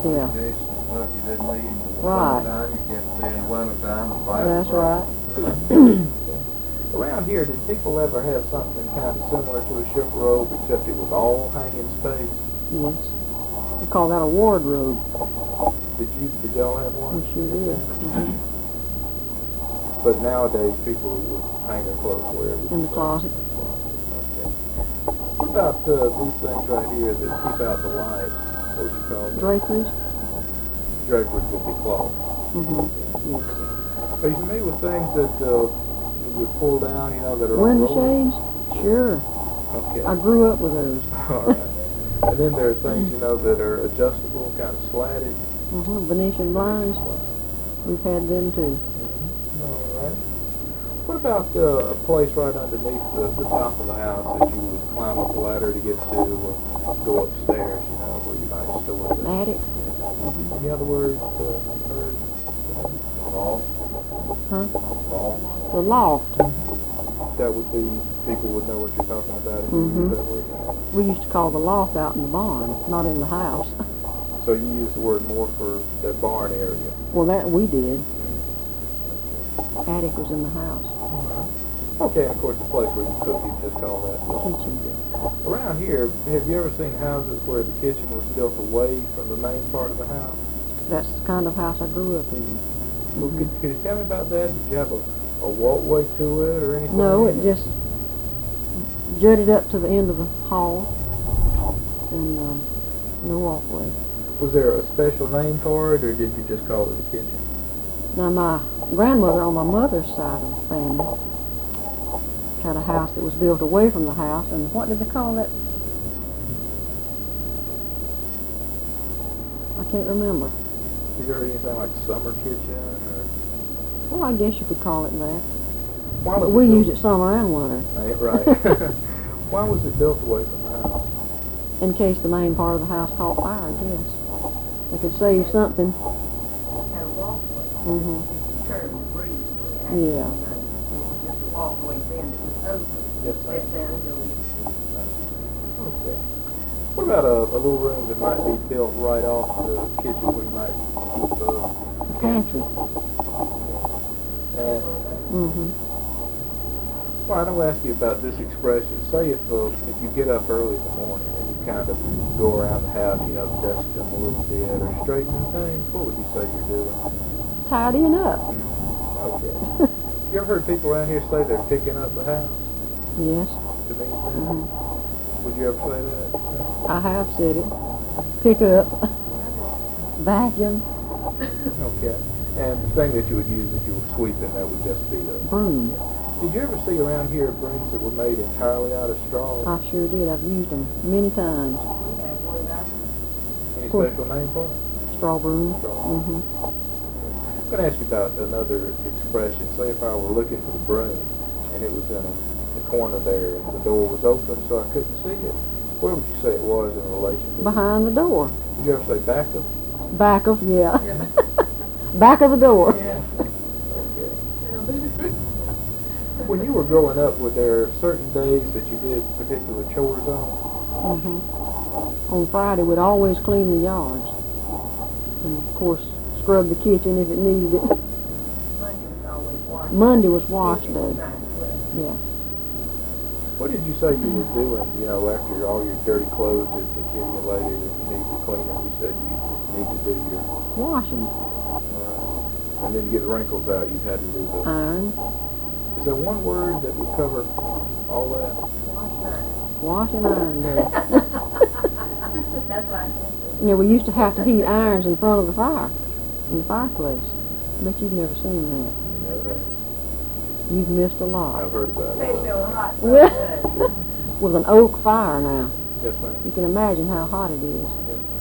Yeah. in case look, you didn't need in the Right. summertime, you kept it in the wintertime and vice That's versa. right. Around here, did people ever have something kind of similar to a ship robe, except it was all hanging space? Yes. We call that a wardrobe. Did y'all have one? We sure did. But nowadays, people would hang their clothes wherever. In the closet. Okay. What about these things right here that keep out the light? What would you call them? Draperies. Draperies would be cloth. Yes. Are you familiar with things that you would pull down, you know, that are Window on rollers? shades? Sure. Okay. I grew up with those. All right. And then there are things, you know, that are adjustable, kind of slatted. Venetian blinds. We've had them too. All right. What about a place right underneath the top of the house that you would climb up a ladder to get to, or go upstairs, you know, where you might store things? Attic. Any other words heard? Loft. Huh? Loft. The loft. That would be, people would know what you're talking about if you use that word. We used to call the loft out in the barn, not in the house. So you use the word more for that barn area. Well, that we did. Attic was in the house. Okay, and of course the place where you cook, you just call that loft. Kitchen. Around here, have you ever seen houses where the kitchen was built away from the main part of the house? That's the kind of house I grew up in. Well, could you tell me about that? Did you have a walkway to it or anything? No, it just jutted up to the end of the hall and no walkway. Was there a special name for it, or did you just call it a kitchen? Now, my grandmother on my mother's side of the family had a house that was built away from the house, and what did they call that? I can't remember. Have you heard anything like summer kitchen? Or? Well, I guess you could call it that. Why But was we built- used it summer and winter. Right. Why was it built away from the house? In case the main part of the house caught fire, I guess. They could save something. Had a walkway. Mm-hmm. It's curved and breezy. Yeah. Just a walkway then that was open. Yes, ma'am. Sit down and go eat. Okay. What about a little room that might be built right off the kitchen where you might keep Pantry. And well, I don't ask you about this expression. Say if you get up early in the morning and you kind of go around the house, you know, dust them a little bit or straighten things, what would you say you're doing? Tidying up. Okay. You ever heard people around here say they're picking up the house? Yes. To me, would you ever say that? I have said it. Pick up. Vacuum. Okay. And the thing that you would use if you were sweeping, that would just be the Broom. Did you ever see around here brooms that were made entirely out of straw? I sure did. I've used them many times. We had one in our Any special name for it? Straw broom. Straw. Mm-hmm. I'm going to ask you about another expression. Say if I were looking for the broom and it was in the corner there and the door was open so I couldn't see it, where would you say it was in relation to? Behind the door. Did you ever say back of? Back of, yeah. Back of the door. Yeah. Okay. When you were growing up, were there certain days that you did particular chores on? On Friday, we'd always clean the yards. And, of course, scrub the kitchen if it needed it. Monday was always washed. Monday was wash Tuesday was day. nice weather. Yeah. What did you say you were doing, you know, after all your dirty clothes had accumulated and you need to clean them? You said you need to do your... Washing. And then to get the wrinkles out, you had to do the... Iron. Is there one word that would cover all that? Wash and iron day. That's why I said. Yeah, we used to have to heat irons in front of the fire, in the fireplace. Bet you've never seen that. Never have. You've missed a lot. I've heard about Especially it. on a hot Yeah. summer day. With an oak fire now. Yes, ma'am. You can imagine how hot it is. Yes.